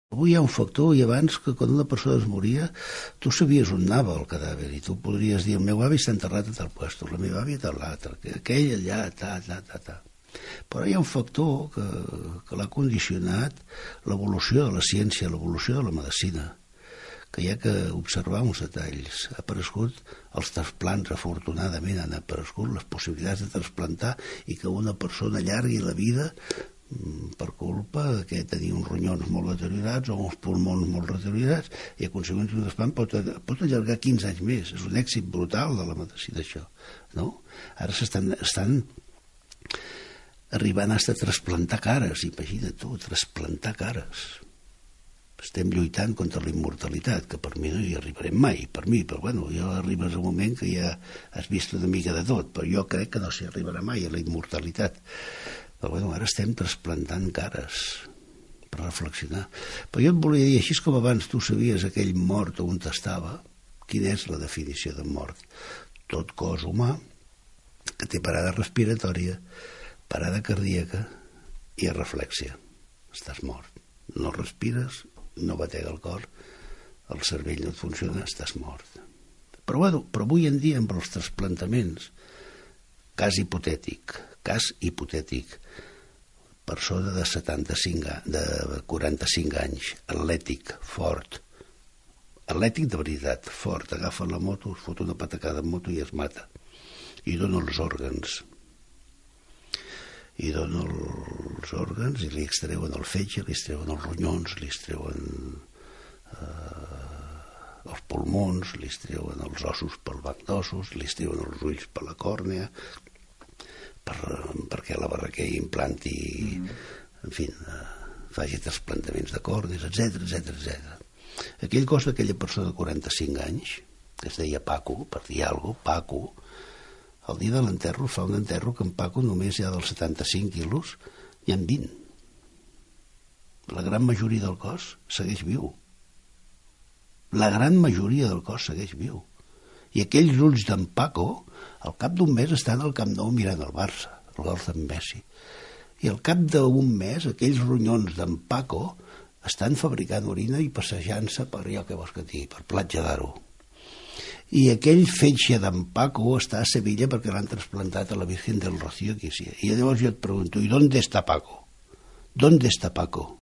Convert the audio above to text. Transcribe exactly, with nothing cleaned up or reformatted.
Avui hi ha un factor, i abans, que quan una persona es moria, tu sabies on anava el cadàver, i tu podries dir, el meu avi està enterrat a tal puesto, la meva àvia a tal l'altre, aquell allà, ta, ta, ta, ta. Però hi ha un factor que, que l'ha condicionat l'evolució de la ciència, l'evolució de la medicina, que hi ha que observar uns detalls. Ha aparegut els trasplants, afortunadament han aparegut les possibilitats de trasplantar i que una persona allargui la vida per culpa que tenia uns ronyons molt deteriorats o uns pulmons molt deteriorats, i a conseqüència un trasplant pot, pot allargar quinze anys més. És un èxit brutal de la medicina, això, no? Ara s'estan estan arribant a trasplantar cares, imagina't tu, trasplantar cares. Estem lluitant contra la immortalitat, que per mi no hi arribarem mai, per mi, però bueno, ja arribes a un moment que ja has vist una mica de tot, però jo crec que no s'hi arribarà mai a la immortalitat. Però bueno, ara estem trasplantant cares per reflexionar. Però jo et volia dir, així com abans tu sabies aquell mort on estava, quina és la definició de mort? Tot cos humà que té parada respiratòria, parada cardíaca i reflexia. Estàs mort. No respires, no batega el cor, el cervell no et funciona, estàs mort. Però bueno, però avui en dia amb els trasplantaments, cas hipotètic, cas hipotètic, persona de setanta-cinc, de quaranta-cinc anys, atlètic, fort, atlètic de veritat, fort, agafa la moto, es fot una patacada en moto i es mata, i dona els òrgans, i dona els òrgans i li extreuen el fetge, li extreuen els ronyons, li extreuen eh, els pulmons, li extreuen els ossos pel banc d'ossos, li extreuen els ulls per la còrnea, per, perquè la barraquer implanti, mm. en fi, eh, faci trasplantaments de còrnees, etcètera, etcètera, etcètera. Aquell cos d'aquella persona de quaranta-cinc anys, que es deia Paco, per dir alguna cosa, Paco, el dia de l'enterro fa un enterro que en Paco només hi ha dels setanta-cinc quilos, hi ha vint. La gran majoria del cos segueix viu. La gran majoria del cos segueix viu. I aquells ulls d'en Paco, al cap d'un mes estan al Camp Nou mirant el Barça, el gol d'en Messi. I al cap d'un mes, aquells ronyons d'en Paco estan fabricant orina i passejant-se per allò que vols que digui, per Platja d'Aro. I aquell fetge d'en Paco està a Sevilla perquè l'han trasplantat a la Virgen del Rocío. I llavors jo et pregunto, ¿y dónde está Paco? ¿Dónde está Paco?